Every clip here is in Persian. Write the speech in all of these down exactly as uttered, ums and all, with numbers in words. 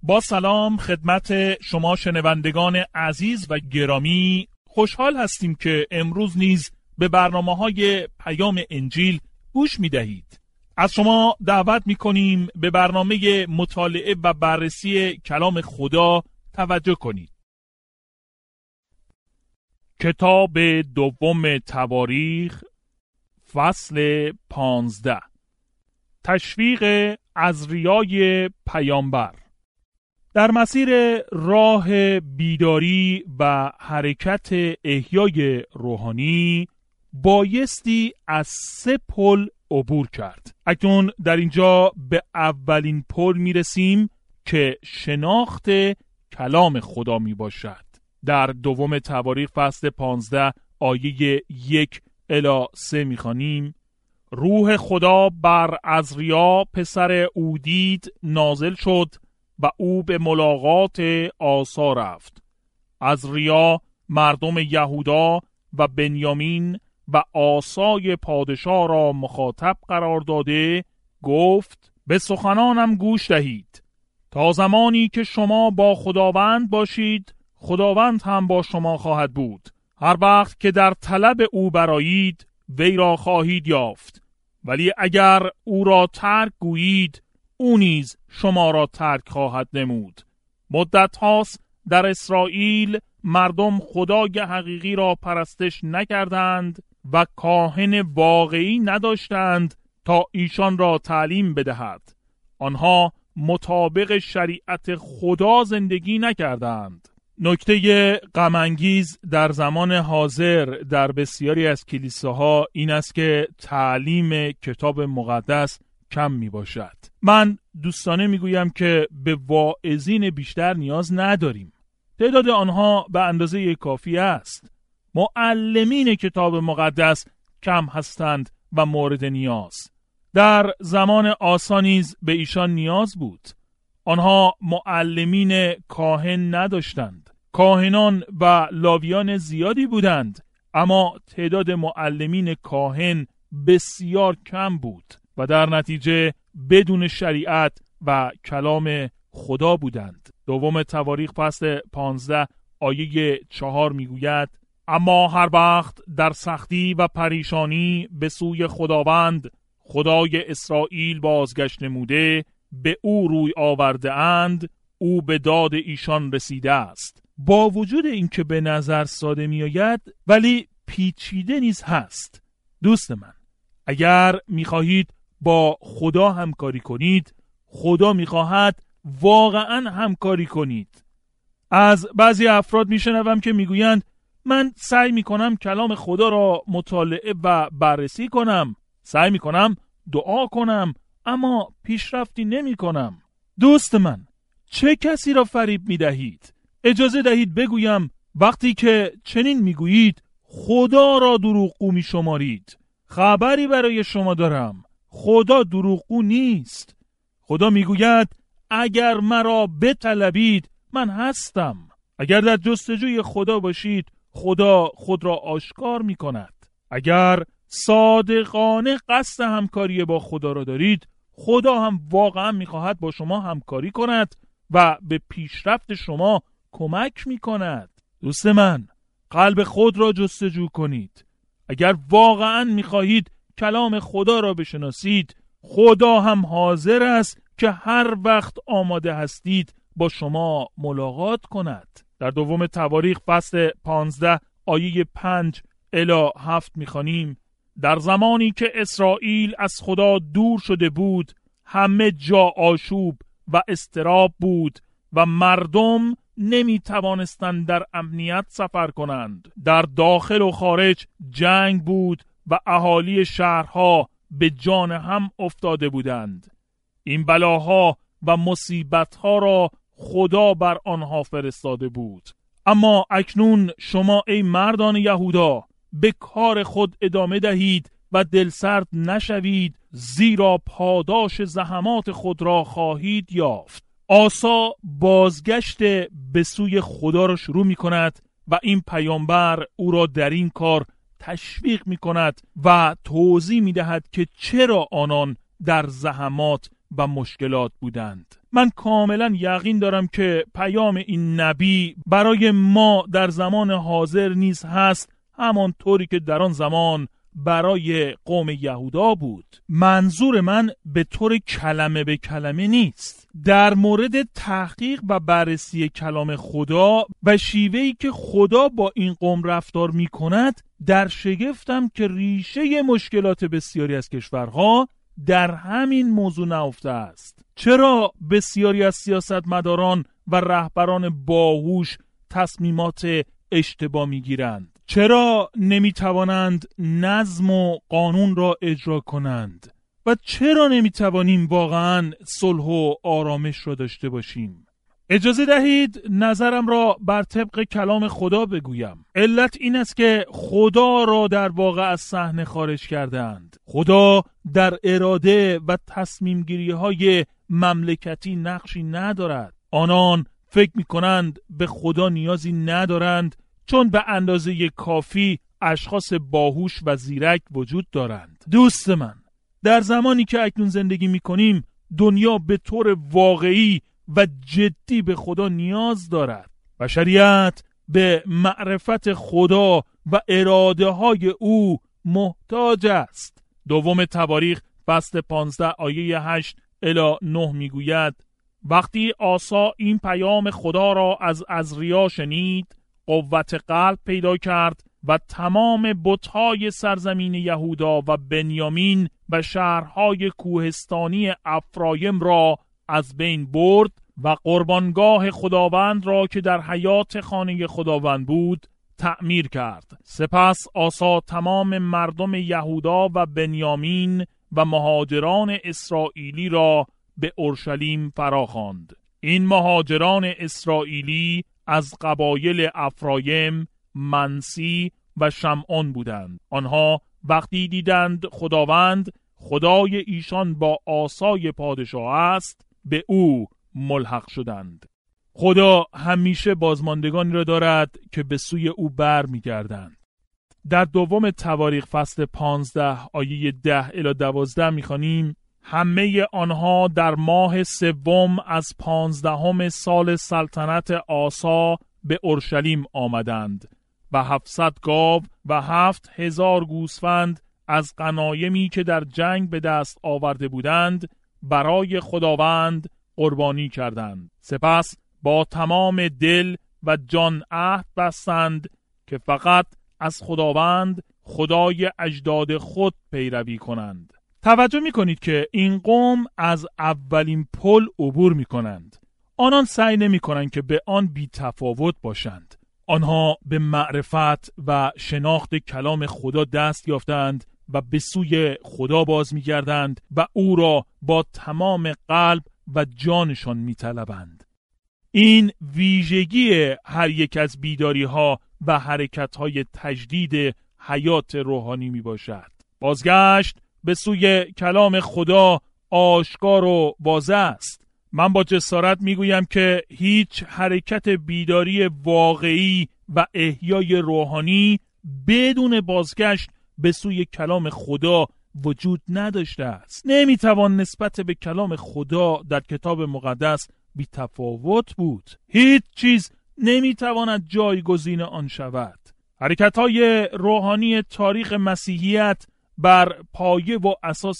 با سلام خدمت شما شنوندگان عزیز و گرامی، خوشحال هستیم که امروز نیز به برنامه‌های پیام انجیل گوش می‌دهید. از شما دعوت می‌کنیم به برنامه مطالعه و بررسی کلام خدا توجه کنید. کتاب دوم تواریخ فصل پانزده، تشویق عزریای پیامبر. در مسیر راه بیداری و حرکت احیای روحانی بایستی از سه پل عبور کرد. اکنون در اینجا به اولین پل می رسیم که شناخت کلام خدا می باشد. در دوم تواریخ فصل پانزده آیه یک الی سه می خوانیم: روح خدا بر عزریا پسر اودید نازل شد و او به ملاقات آسا رفت. عزریا مردم یهودا و بنیامین و آسای پادشاه را مخاطب قرار داده گفت: به سخنانم گوش دهید. تا زمانی که شما با خداوند باشید، خداوند هم با شما خواهد بود. هر وقت که در طلب او برآیید، وی را خواهید یافت. ولی اگر او را ترک گویید، او نیز شما را ترک خواهد نمود. مدت هاست در اسرائیل مردم خدای حقیقی را پرستش نکردند و کاهن واقعی نداشتند تا ایشان را تعلیم بدهد. آنها مطابق شریعت خدا زندگی نکردند. نکته غم انگیز در زمان حاضر در بسیاری از کلیساها این است که تعلیم کتاب مقدس کم می باشد. من دوستانه می گویم که به واعظین بیشتر نیاز نداریم. تعداد آنها به اندازه کافی است. معلمین کتاب مقدس کم هستند و مورد نیاز. در زمان آسا نیز به ایشان نیاز بود. آنها معلمین کاهن نداشتند. کاهنان و لاویان زیادی بودند، اما تعداد معلمین کاهن بسیار کم بود و در نتیجه بدون شریعت و کلام خدا بودند. دوم تواریخ فصل پانزده آیه چهار میگوید: اما هر وقت در سختی و پریشانی به سوی خداوند خدای اسرائیل بازگشت نموده، به او روی آورده اند، او به داد ایشان رسیده است. با وجود اینکه به نظر ساده می آید، ولی پیچیده نیز هست. دوست من، اگر می خواهید با خدا همکاری کنید، خدا می خواهد واقعا همکاری کنید. از بعضی افراد می شنوم که می گویند من سعی می کنم کلام خدا را مطالعه و بررسی کنم، سعی می کنم دعا کنم، اما پیشرفتی نمی کنم. دوست من، چه کسی را فریب می دهید؟ اجازه دهید بگویم وقتی که چنین می گویید خدا را دروغگو می شمارید. خبری برای شما دارم، خدا دروغگو نیست. خدا می گوید اگر مرا بطلبید من هستم. اگر در جستجوی خدا باشید، خدا خود را آشکار می کند. اگر صادقانه قصد همکاری با خدا را دارید، خدا هم واقعا می خواهد با شما همکاری کند و به پیشرفت شما کمک می کند. دوست من، قلب خود را جستجو کنید. اگر واقعا می خواهید کلام خدا را بشناسید، خدا هم حاضر است که هر وقت آماده هستید با شما ملاقات کند. در دوم تواریخ فصل پانزده آیه پنج الی هفت می‌خوانیم: در زمانی که اسرائیل از خدا دور شده بود، همه جا آشوب و اضطراب بود و مردم نمی توانستند در امنیت سفر کنند. در داخل و خارج جنگ بود و اهالی شهرها به جان هم افتاده بودند. این بلاها و مصیبتها را خدا بر آنها فرستاده بود. اما اکنون شما ای مردان یهودا به کار خود ادامه دهید و دلسرد نشوید، زیرا پاداش زحمات خود را خواهید یافت. آسا بازگشت به سوی خدا را شروع می کند و این پیامبر او را در این کار تشویق می کند و توضیح می دهد که چرا آنان در زحمات و مشکلات بودند. من کاملا یقین دارم که پیام این نبی برای ما در زمان حاضر نیز هست، همانطوری که در آن زمان برای قوم یهودا بود. منظور من به طور کلمه به کلمه نیست. در مورد تحقیق و بررسی کلام خدا و شیوهی که خدا با این قوم رفتار می کند، در شگفتم که ریشه مشکلات بسیاری از کشورها در همین موضوع نهفته است. چرا بسیاری از سیاستمداران و رهبران باهوش تصمیمات اشتباه می گیرند؟ چرا نمی توانند نظم و قانون را اجرا کنند؟ و چرا نمی توانیم واقعا صلح و آرامش را داشته باشیم؟ اجازه دهید نظرم را بر طبق کلام خدا بگویم. علت این است که خدا را در واقع از صحنه خارج کردند. خدا در اراده و تصمیم گیری های مملکتی نقشی ندارد. آنان فکر می کنند به خدا نیازی ندارند، چون به اندازه کافی اشخاص باهوش و زیرک وجود دارند. دوست من، در زمانی که اکنون زندگی می کنیم، دنیا به طور واقعی و جدی به خدا نیاز دارد. بشریت به معرفت خدا و اراده های او محتاج است. دوم تواریخ فصل پانزده آیه هشت الی نه می گوید: وقتی آسا این پیام خدا را از عزریا شنید، قوت قلب پیدا کرد و تمام بت‌های سرزمین یهودا و بنیامین و شهرهای کوهستانی افرایم را از بین برد و قربانگاه خداوند را که در حیات خانه خداوند بود تعمیر کرد. سپس آسا تمام مردم یهودا و بنیامین و مهاجران اسرائیلی را به اورشلیم فراخواند. این مهاجران اسرائیلی از قبایل افرایم، منسی و شمعون بودند. آنها وقتی دیدند خداوند خدای ایشان با آسای پادشاه است، به او ملحق شدند. خدا همیشه بازماندگانی را دارد که به سوی او بر می گردند. در دوم تواریخ فصل پانزده آیه ده الی دوازده می خوانیم: همه آنها در ماه سوم از پانزدهم سال سلطنت آسا به اورشلیم آمدند و هفتصد گاو و هفت هزار گوسفند از غنایمی که در جنگ به دست آورده بودند برای خداوند قربانی کردند. سپس با تمام دل و جان عهد بستند که فقط از خداوند خدای اجداد خود پیروی کنند. توجه می کنید که این قوم از اولین پل عبور می کنند. آنان سعی نمی کنند که به آن بی تفاوت باشند. آنها به معرفت و شناخت کلام خدا دست یافتند و به سوی خدا باز می گردند و او را با تمام قلب و جانشان می طلبند. این ویژگی هر یک از بیداری ها و حرکت های تجدید حیات روحانی می باشد. بازگشت به سوی کلام خدا آشکار و واضح است. من با جسارت میگویم که هیچ حرکت بیداری واقعی و احیای روحانی بدون بازگشت به سوی کلام خدا وجود نداشته است. نمیتوان نسبت به کلام خدا در کتاب مقدس بی تفاوت بود. هیچ چیز نمیتواند جایگزین آن شود. حرکت‌های روحانی تاریخ مسیحیت بر پایه و اساس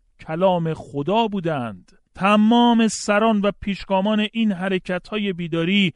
کلام خدا بودند. تمام سران و پیشگامان این حرکت‌های بیداری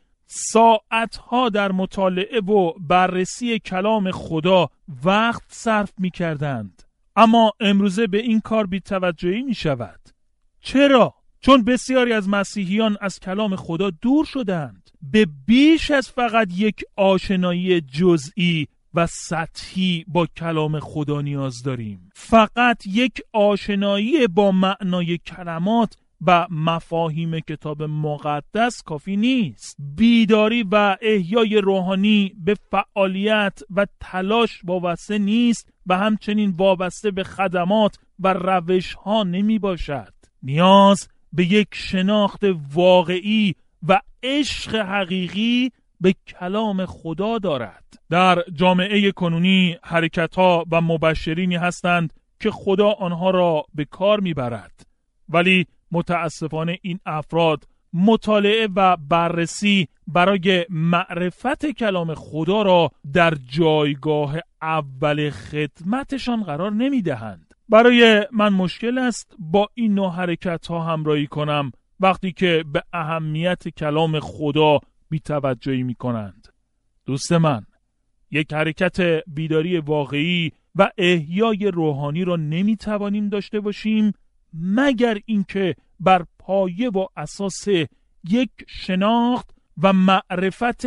ساعتها در مطالعه و بررسی کلام خدا وقت صرف می‌کردند. اما امروزه به این کار بی‌توجهی می‌شود. چرا؟ چون بسیاری از مسیحیان از کلام خدا دور شدند. به بیش از فقط یک آشنایی جزئی و سطحی با کلام خدا نیاز داریم. فقط یک آشنایی با معنای کلمات و مفاهیم کتاب مقدس کافی نیست. بیداری و احیای روحانی به فعالیت و تلاش وابسته نیست و همچنین وابسته به خدمات و روش ها نمی باشد. نیاز به یک شناخت واقعی و عشق حقیقی به کلام خدا دارد. در جامعه کنونی حرکت‌ها و مبشرینی هستند که خدا آنها را به کار می‌برد، ولی متاسفانه این افراد مطالعه و بررسی برای معرفت کلام خدا را در جایگاه اول خدمتشان قرار نمی دهند. برای من مشکل است با این نوع حرکت ها همراهی کنم وقتی که به اهمیت کلام خدا بی‌توجهی می کنند. دوست من، یک حرکت بیداری واقعی و احیای روحانی را نمی توانیم داشته باشیم مگر اینکه بر پایه و اساس یک شناخت و معرفت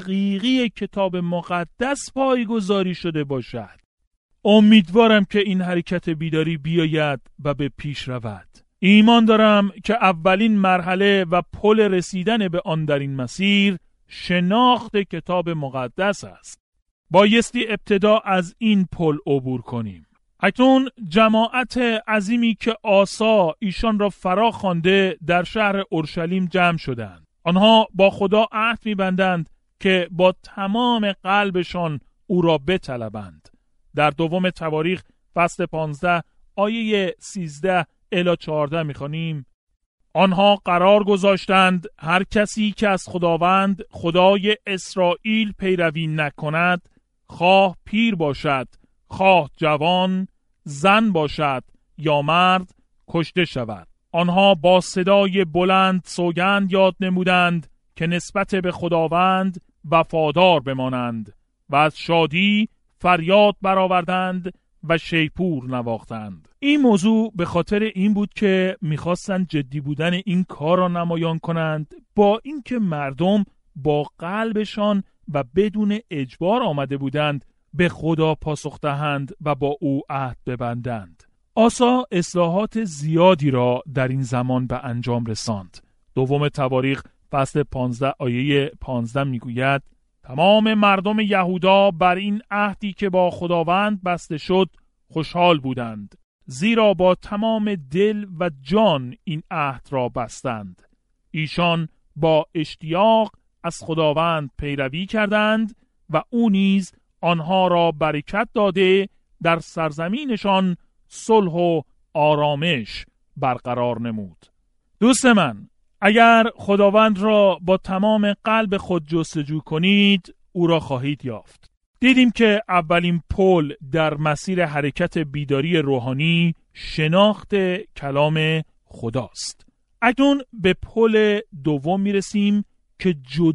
حقیقی کتاب مقدس پایه‌گذاری شده باشد. امیدوارم که این حرکت بیداری بیاید و به پیش رود. ایمان دارم که اولین مرحله و پل رسیدن به آن در این مسیر شناخت کتاب مقدس است. بایستی ابتدا از این پل عبور کنیم. اکنون جماعت عظیمی که آسا ایشان را فرا خوانده در شهر اورشلیم جمع شدند. آنها با خدا عهد می‌بندند که با تمام قلبشان او را بطلبند. در دوم تواریخ فصل پانزده آیه سیزده الی چهارده می‌خوانیم: آنها قرار گذاشتند هر کسی که از خداوند خدای اسرائیل پیروی نکند، خواه پیر باشد، خواه جوان، زن باشد یا مرد، کشته شود. آنها با صدای بلند سوگند یاد نمودند که نسبت به خداوند وفادار بمانند و از شادی فریاد برآوردند و شیپور نواختند. این موضوع به خاطر این بود که میخواستند جدی بودن این کار را نمایان کنند، با اینکه مردم با قلبشان و بدون اجبار آمده بودند به خدا پاسخ دهند و با او عهد ببندند. آسا اصلاحات زیادی را در این زمان به انجام رساند. دوم تواریخ فصل پانزده آیه پانزده میگوید: تمام مردم یهودا بر این عهدی که با خداوند بسته شد خوشحال بودند، زیرا با تمام دل و جان این عهد را بستند. ایشان با اشتیاق از خداوند پیروی کردند و او نیز آنها را برکت داده در سرزمینشان صلح و آرامش برقرار نمود. دوست من، اگر خداوند را با تمام قلب خود جستجو کنید، او را خواهید یافت. دیدیم که اولین پل در مسیر حرکت بیداری روحانی شناخت کلام خداست. اکنون به پل دوم میرسیم که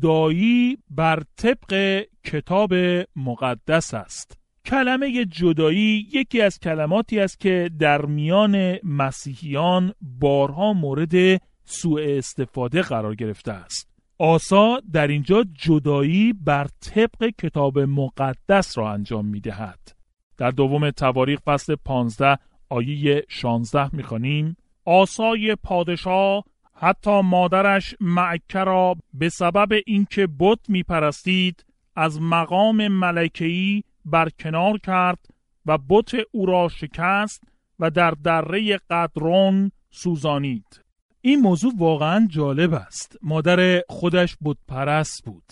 جدایی بر طبق کتاب مقدس است. کلمه جدایی یکی از کلماتی است که در میان مسیحیان بارها مورد سوء استفاده قرار گرفته است. آسا در اینجا جدایی بر طبق کتاب مقدس را انجام می دهد. در دوم تواریخ فصل پانزده آیه شانزده می خوانیم: آسای پادشاه حتی مادرش معکه را به سبب اینکه بت می پرستید از مقام ملکه‌ای برکنار کرد و بت او را شکست و در دره قدرون سوزانید. این موضوع واقعا جالب است. مادر خودش بت پرست بود.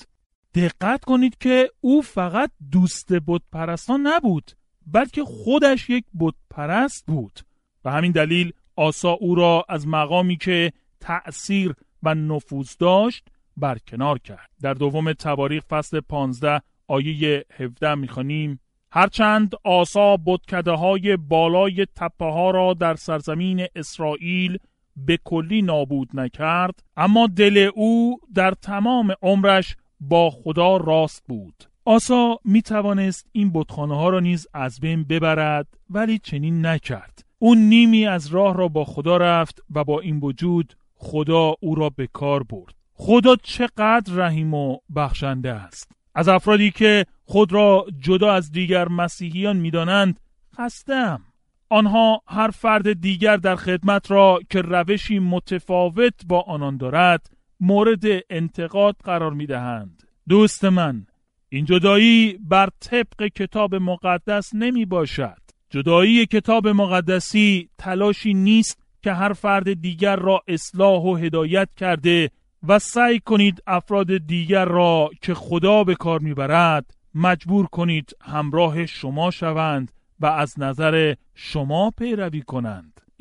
دقت کنید که او فقط دوست بت پرستان نبود، بلکه خودش یک بت پرست بود. و همین دلیل آسا او را از مقامی که تأثیر و نفوذ داشت برکنار کرد. در دوم تواریخ فصل پانزده آیه هفده میخوانیم: هرچند آسا بتکده های بالای تپه ها را در سرزمین اسرائیل به کلی نابود نکرد، اما دل او در تمام عمرش با خدا راست بود. آسا می توانست این بتخانه ها را نیز از بین ببرد، ولی چنین نکرد. اون نیمی از راه را با خدا رفت و با این وجود خدا او را به کار برد. خدا چقدر رحیم و بخشنده است. از افرادی که خود را جدا از دیگر مسیحیان می دانند خسته‌ام. آنها هر فرد دیگر در خدمت را که روشی متفاوت با آنان دارد مورد انتقاد قرار می دهند. دوست من، این جدایی بر طبق کتاب مقدس نمی باشد. جدایی کتاب مقدسی تلاشی نیست که هر فرد دیگر را اصلاح و هدایت کرده و سعی کنید افراد دیگر را که خدا به کار میبرد مجبور کنید همراه شما شوند و از نظر شما پیروی کنند.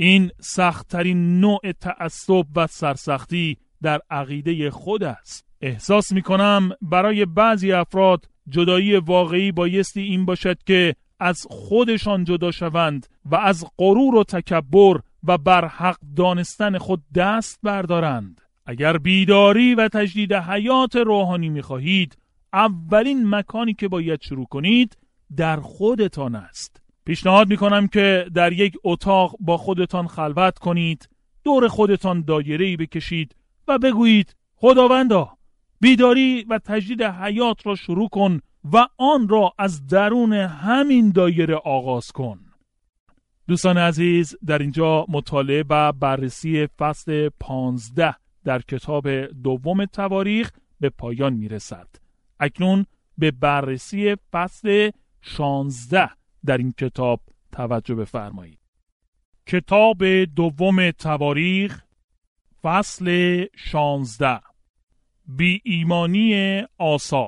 این سخت‌ترین نوع تعصب و سرسختی در عقیده خود است. احساس می‌کنم برای بعضی افراد جدایی واقعی بایستی این باشد که از خودشان جدا شوند و از غرور و تکبر و برحق دانستن خود دست بردارند. اگر بیداری و تجدید حیات روحانی می‌خواهید، اولین مکانی که باید شروع کنید در خودتان است. پیشنهاد می‌کنم که در یک اتاق با خودتان خلوت کنید، دور خودتان دایره‌ای بکشید و بگویید خداوندا، بیداری و تجدید حیات را شروع کن و آن را از درون همین دایره آغاز کن. دوستان عزیز، در اینجا مطالعه و بررسی فصل پانزده در کتاب دوم تواریخ به پایان میرسد. اکنون به بررسی فصل شانزده در این کتاب توجه بفرمایید. کتاب دوم تواریخ فصل شانزده، بی ایمانی آسا.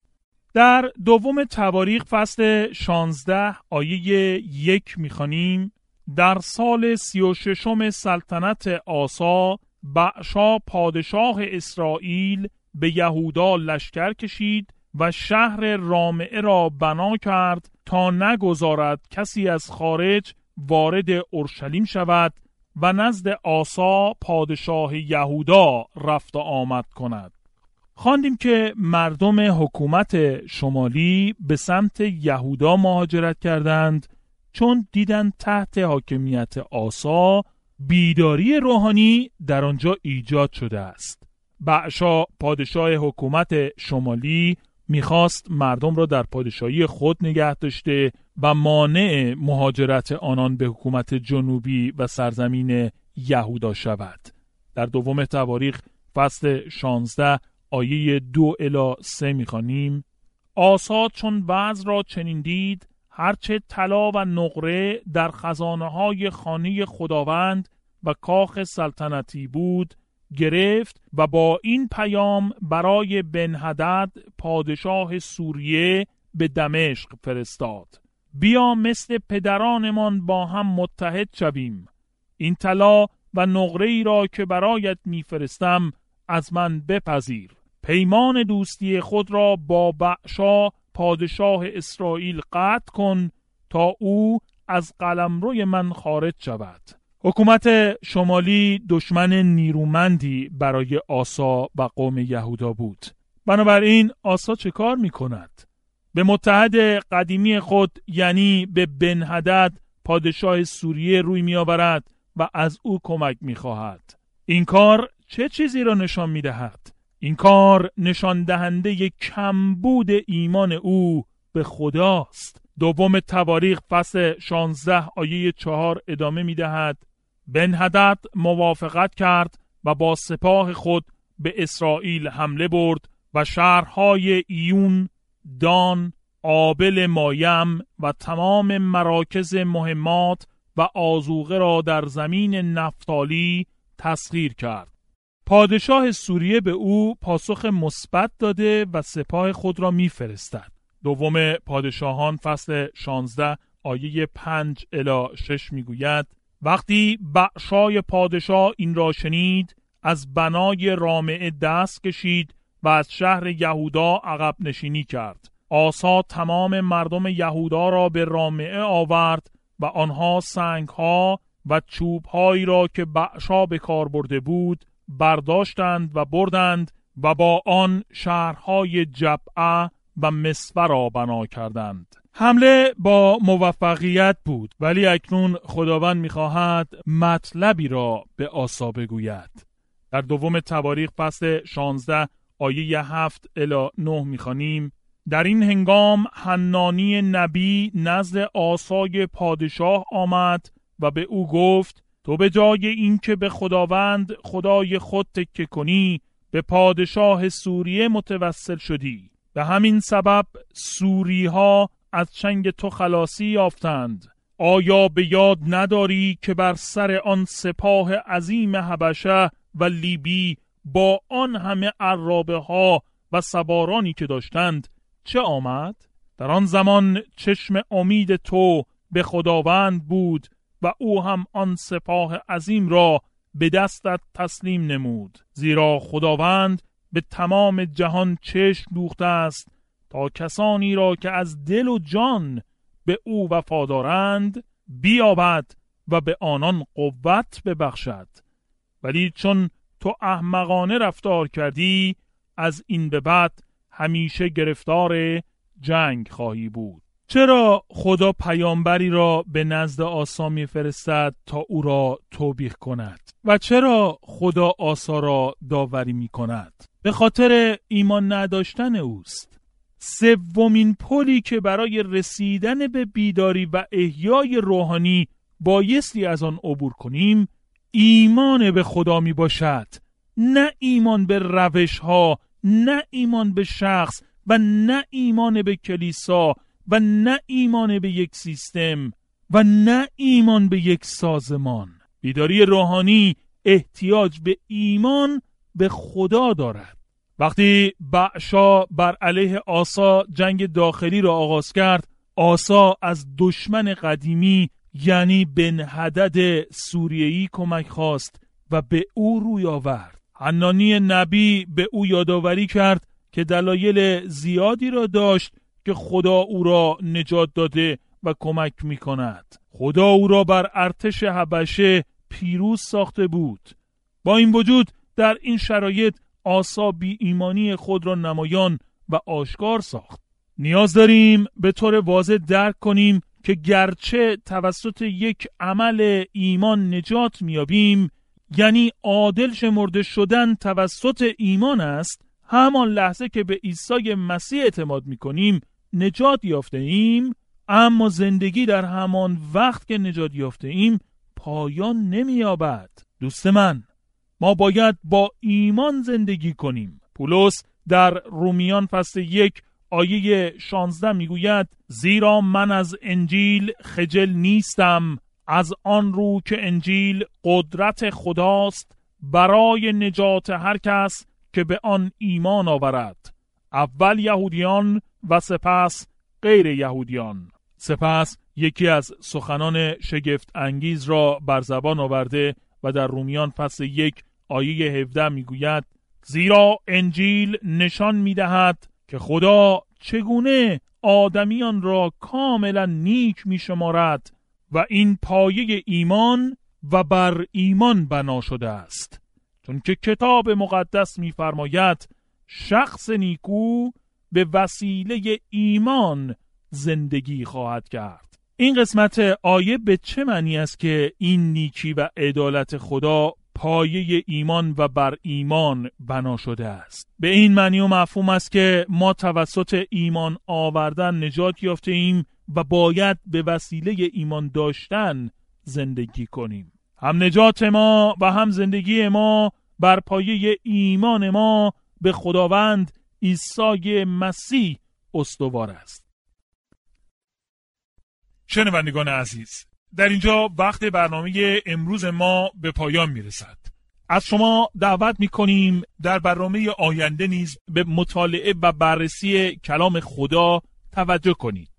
در دوم تواریخ فصل شانزده آیه یک میخوانیم: در سال سی و ششم سلطنت آسا، بأشا پادشاه اسرائیل به یهودا لشکر کشید و شهر رامعه را بنا کرد تا نگذارد کسی از خارج وارد اورشلیم شود و نزد آسا پادشاه یهودا رفت و آمد کند. خواندیم که مردم حکومت شمالی به سمت یهودا مهاجرت کردند چون دیدند تحت حاکمیت آسا بیداری روحانی در آنجا ایجاد شده است. بأشا پادشاه حکومت شمالی میخواست مردم را در پادشاهی خود نگه داشته و مانع مهاجرت آنان به حکومت جنوبی و سرزمین یهودا شود. در دوم تواریخ فصل شانزده آیه دو الی سه میخوانیم: آسا چون وضع را چنین دید، هرچه طلا و نقره در خزانه های خانه خداوند و کاخ سلطنتی بود گرفت و با این پیام برای بنهدد پادشاه سوریه به دمشق فرستاد: بیا مثل پدرانمان با هم متحد شویم. این طلا و نقره ای را که برایت میفرستم از من بپذیر. پیمان دوستی خود را با بأشا پادشاه اسرائیل قطع کن تا او از قلمروی من خارج شود. حکومت شمالی دشمن نیرومندی برای آسا و قوم یهودا بود. بنابراین آسا چه کار می کند؟ به متحد قدیمی خود یعنی به بنهدد پادشاه سوریه روی می آورد و از او کمک می خواهد. این کار چه چیزی را نشان می دهد؟ این کار نشان دهنده کمبود ایمان او به خداست. دوم تواریخ فصل شانزده آیه چهار ادامه می دهد: بنهدد موافقت کرد و با سپاه خود به اسرائیل حمله برد و شهرهای ایون، دان، آبل مایم و تمام مراکز مهمات و آذوقه را در زمین نفتالی تسخیر کرد. پادشاه سوریه به او پاسخ مثبت داده و سپاه خود را می‌فرستد. دوم پادشاهان فصل شانزده آیه پنج الی شش میگوید: وقتی بأشای پادشاه این را شنید، از بنای رامعه دست کشید و از شهر یهودا عقب نشینی کرد. آسا تمام مردم یهودا را به رامعه آورد و آنها سنگها و چوبهایی را که بأشا به کار برده بود برداشتند و بردند و با آن شهرهای جبعه و مصفا را بنا کردند. حمله با موفقیت بود، ولی اکنون خداوند می‌خواهد مطلبی را به آسا بگوید. در دوم تواریخ فصل شانزده آیه هفت الی نه می‌خوانیم: در این هنگام حنانی نبی نزد آسای پادشاه آمد و به او گفت: تو به جای این که به خداوند خدای خود تکیه کنی، به پادشاه سوریه متوسل شدی. به همین سبب سوری ها از چنگ تو خلاصی یافتند. آیا به یاد نداری که بر سر آن سپاه عظیم حبشه و لیبی با آن همه عرابه ها و سوارانی که داشتند چه آمد؟ در آن زمان چشم امید تو به خداوند بود و او هم آن سپاه عظیم را به دستت تسلیم نمود. زیرا خداوند به تمام جهان چشم دوخته است تا کسانی را که از دل و جان به او وفادارند بیابد و به آنان قوت ببخشد. ولی چون تو احمقانه رفتار کردی، از این به بعد همیشه گرفتار جنگ خواهی بود. چرا خدا پیامبری را به نزد آسا می فرستد تا او را توبیخ کند؟ و چرا خدا آسا را داوری می کند؟ به خاطر ایمان نداشتن اوست. سومین پلی که برای رسیدن به بیداری و احیای روحانی بایستی از آن عبور کنیم، ایمان به خدا می باشد. نه ایمان به روش ها، نه ایمان به شخص و نه ایمان به کلیسا و نه ایمان به یک سیستم و نه ایمان به یک سازمان. بیداری روحانی احتیاج به ایمان به خدا دارد. وقتی بأشا بر علیه آسا جنگ داخلی را آغاز کرد، آسا از دشمن قدیمی یعنی بنحدد سوریه‌ای کمک خواست و به او روی آورد. حنانی نبی به او یادآوری کرد که دلایل زیادی را داشت که خدا او را نجات داده و کمک می کند. خدا او را بر ارتش حبشه پیروز ساخته بود. با این وجود در این شرایط آسا بی ایمانی خود را نمایان و آشکار ساخت. نیاز داریم به طور واضح درک کنیم که گرچه توسط یک عمل ایمان نجات میابیم، یعنی عادل شمرده شدن توسط ایمان است، همان لحظه که به عیسی مسیح اعتماد میکنیم نجات یافته ایم، اما زندگی در همان وقت که نجات یافته ایم پایان نمییابد. دوست من، ما باید با ایمان زندگی کنیم. پولس در رومیان فصل یک آیه شانزده میگوید: زیرا من از انجیل خجل نیستم، از آن رو که انجیل قدرت خداست برای نجات هر کس که به آن ایمان آورد، اول یهودیان و سپس غیر یهودیان. سپس یکی از سخنان شگفت انگیز را بر زبان آورده و در رومیان فصل یک آیه هفده میگوید: زیرا انجیل نشان میدهد که خدا چگونه آدمیان را کاملا نیک میشمارد و این پایه ایمان و بر ایمان بنا شده است، چون که کتاب مقدس میفرماید شخص نیکو به وسیله ایمان زندگی خواهد کرد. این قسمت آیه به چه معنی است که این نیکی و عدالت خدا پایه ایمان و بر ایمان بنا شده است؟ به این معنی و مفهوم است که ما توسط ایمان آوردن نجات یافته ایم و باید به وسیله ایمان داشتن زندگی کنیم. هم نجات ما و هم زندگی ما بر پایه ایمان ما به خداوند عیسی مسیح استوار است. شنوندگان عزیز، در اینجا وقت برنامه امروز ما به پایان میرسد. از شما دعوت میکنیم در برنامه آینده نیز به مطالعه و بررسی کلام خدا توجه کنید.